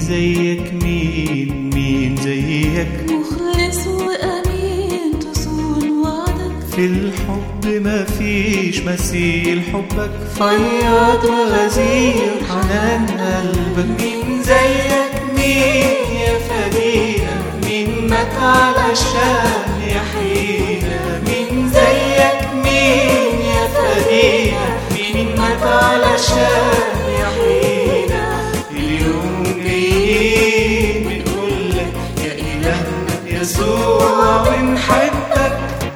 زيك مين زيك مخلص وأمين تصون وعدك في الحب ما فيش مثيل حبك فياض وغزير حنان قلبك مين زيك مين يا فدينا مين مات علشان يحيينا مين زيك مين يا فدينا مين مات علشان يحيينا اليوم جايين بنقولك يا إلهنا يسوع ونحبك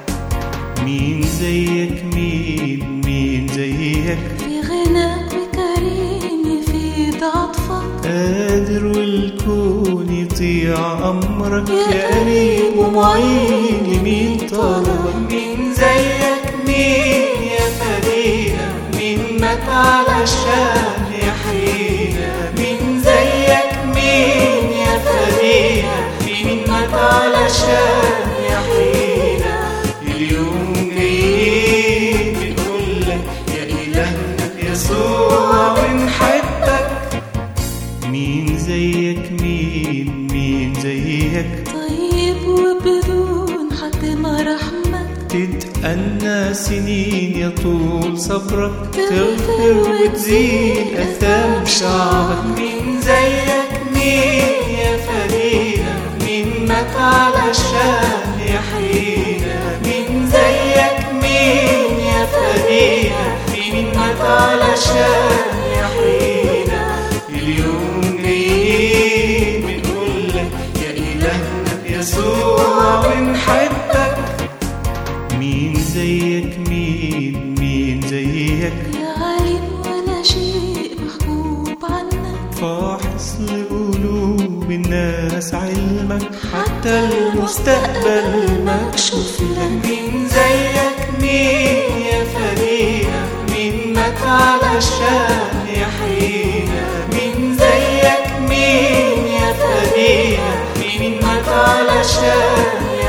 مين زيك مين زيك في غناك وكريم يفيد عطفك قادر والكون يطيع أمرك يا قريب ومعين مين طلبك مين زيك مين يا فدينا مين مات علشان يحيينا مين زيك مين يا فدينا مين مات علشان يحيينا اليوم جايين بنقولك يا إلهنا يسوع ونحبك مين زيك مين زيك طيب وبدون حتم رحمك تتأنى سنين يطول صبرك تغفر وتزيل أثام شعبك مين زيك مين يا فدينا مين مات علشان يحيينا مين زيك مين يا فدينا مين مات علشان يحيينا اليوم جايين بنقولك يا إلهنا يسوع ونحبك مين زيك مين زيك يا عليم ولا شيء محبوب عنك فاحص لقلوب الناس علمك حتى المستقبل مكشوف لك مين زيك مين يا فدينا مين مات علشان يحيينا مين زيك مين يا فدينا مين مات علشان